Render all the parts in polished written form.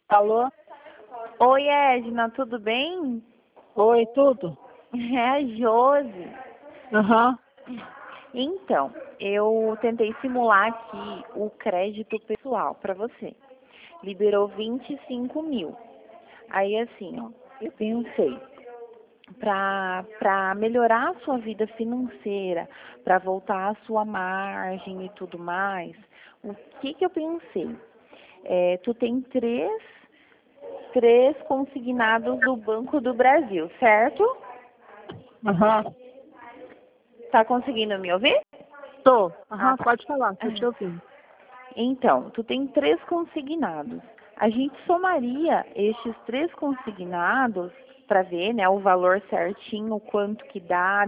Alô? Oi, Edna, tudo bem? Oi, tudo? É a Josi. Aham. Então, eu tentei simular aqui o crédito pessoal para você. Liberou 25 mil. Aí, assim, ó, eu pensei, para melhorar a sua vida financeira, para voltar a sua margem e tudo mais, o que que eu pensei? Tu tem três consignados do Banco do Brasil, certo? Aham. Tá conseguindo me ouvir? Tô. Ah, Aham, tá. pode falar, tô te ouvindo. Então, tu tem três consignados. A gente somaria estes três consignados para ver, né, o valor certinho, quanto que dá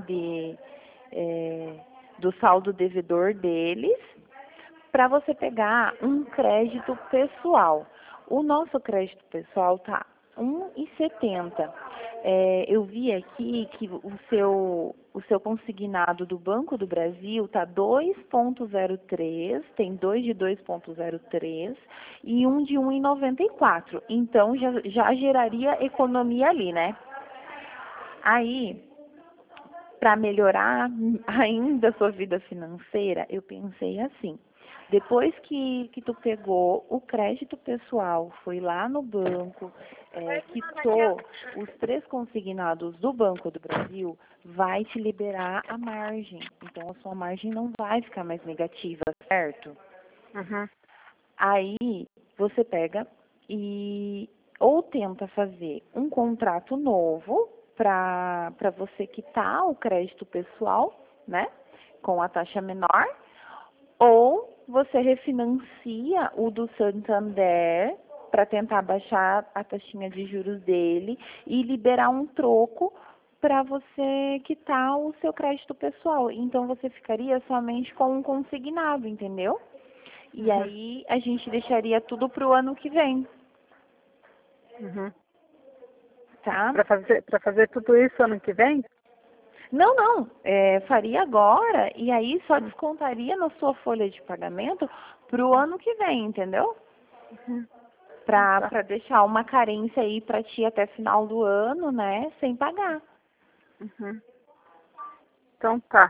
do saldo devedor deles, para você pegar um crédito pessoal. O nosso crédito pessoal tá 1,70. Eu vi aqui que o seu consignado do Banco do Brasil tá 2,03, tem dois de 2,03 e um de 1,94. Então já geraria economia ali, né? Aí, para melhorar ainda a sua vida financeira, eu pensei assim. Depois que tu pegou o crédito pessoal, foi lá no banco, quitou os três consignados do Banco do Brasil, vai te liberar a margem. Então, a sua margem não vai ficar mais negativa, certo? Aham. Aí, você pega e ou tenta fazer um contrato novo para você quitar o crédito pessoal, né? Com a taxa menor, ou você refinancia o do Santander para tentar baixar a taxinha de juros dele e liberar um troco para você quitar o seu crédito pessoal. Então você ficaria somente com um consignado, entendeu? E Uhum. aí a gente deixaria tudo para o ano que vem, Uhum. tá? Pra fazer tudo isso ano que vem? Não, faria agora e aí só descontaria na sua folha de pagamento para o ano que vem, entendeu? Uhum. Para Tá. deixar uma carência aí para ti até final do ano, né, sem pagar. Uhum. Então tá.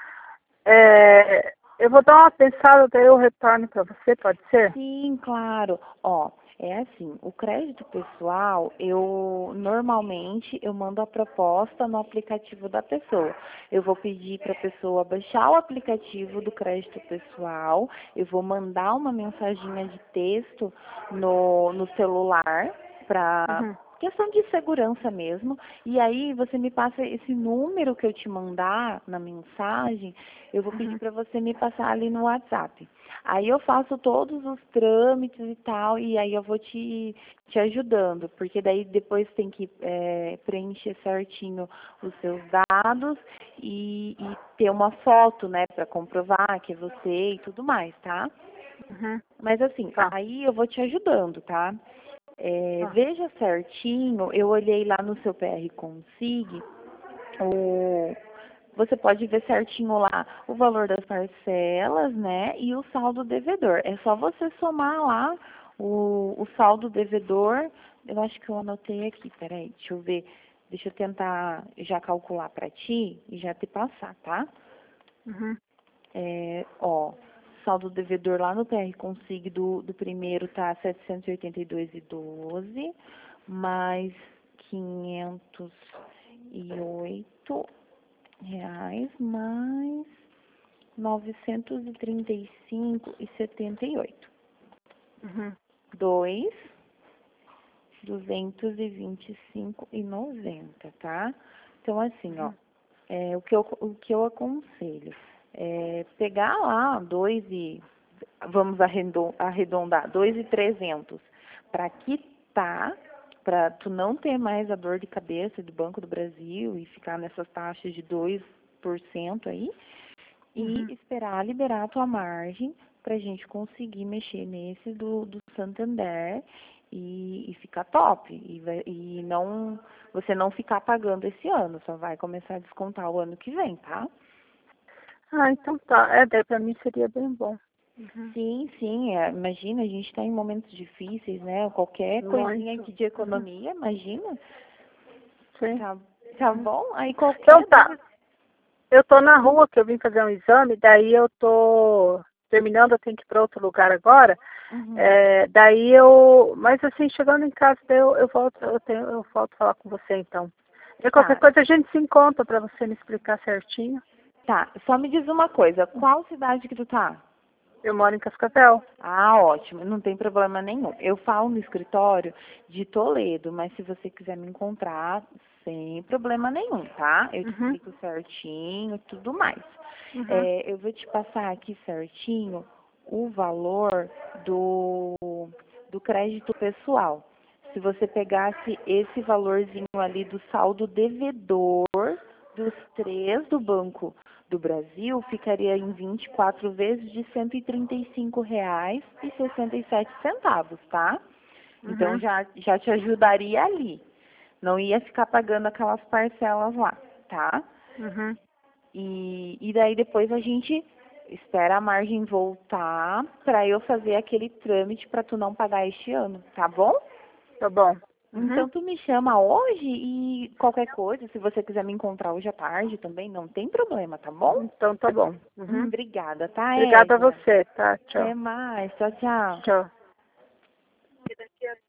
Eu vou dar uma pensada, daí eu retorno pra você, pode ser? Sim, claro. Ó, é assim, o crédito pessoal, normalmente eu mando a proposta no aplicativo da pessoa. Eu vou pedir para a pessoa baixar o aplicativo do crédito pessoal, eu vou mandar uma mensaginha de texto no celular para Uhum. questão de segurança mesmo. E aí você me passa esse número que eu te mandar na mensagem, eu vou pedir Uhum. para você me passar ali no WhatsApp. Aí eu faço todos os trâmites e tal, e aí eu vou te ajudando, porque daí depois tem que preencher certinho os seus dados e ter uma foto, né, para comprovar que é você e tudo mais, tá? Uhum. Mas assim, Tá. aí eu vou te ajudando, tá? Tá. Veja certinho, eu olhei lá no seu PR Consig, o, você pode ver certinho lá o valor das parcelas, né, e o saldo devedor. É só você somar lá o saldo devedor. Eu acho que eu anotei aqui, peraí, deixa eu ver. Deixa eu tentar já calcular para ti e já te passar, tá? Uhum. Ó, saldo devedor lá no PR Consig do primeiro tá 782,12, mais 508 reais, mais 935,78. Uhum. 225,90, tá? Então, assim, ó, o que eu aconselho pegar lá vamos arredondar, 2.300 para quitar, para tu não ter mais a dor de cabeça do Banco do Brasil e ficar nessas taxas de 2% aí, e Uhum. esperar liberar a tua margem para a gente conseguir mexer nesse do Santander e ficar top. E não, você não ficar pagando esse ano, só vai começar a descontar o ano que vem, tá? Ah, então tá. Daí pra mim seria bem bom. Sim, sim, imagina, a gente está em momentos difíceis, né? Qualquer coisinha Muito. aqui de economia, imagina. Sim. Tá, tá bom? Aí Então qualquer tá. dúvida. Eu tô na rua que eu vim fazer um exame, daí eu tô terminando, eu tenho que ir para outro lugar agora. Uhum. Mas assim, chegando em casa, daí eu volto, eu volto a falar com você então. E qualquer Tá, coisa a gente se encontra para você me explicar certinho. tá. Só me diz uma coisa, qual cidade que tu tá? Eu moro em Cascavel. Ah, ótimo, não tem problema nenhum. Eu falo no escritório de Toledo, mas se você quiser me encontrar, sem problema nenhum, tá? Eu te Uhum, explico certinho, tudo mais. uhum. Eu vou te passar aqui certinho o valor do, do crédito pessoal. Se você pegasse esse valorzinho ali do saldo devedor dos três do Banco do Brasil, ficaria em 24 vezes de R$ 135,67, tá? Então Uhum, já te ajudaria ali. Não ia ficar pagando aquelas parcelas lá, tá? uhum. E daí depois a gente espera a margem voltar para eu fazer aquele trâmite para tu não pagar este ano, tá bom? Tá bom. Uhum. Então tu me chama hoje e qualquer coisa, se você quiser me encontrar hoje à tarde também, não tem problema, tá bom? Então tá bom. Uhum. Obrigada, tá, Obrigada a Edna? você, tá? Tchau. Até mais. Tchau, tchau. Tchau.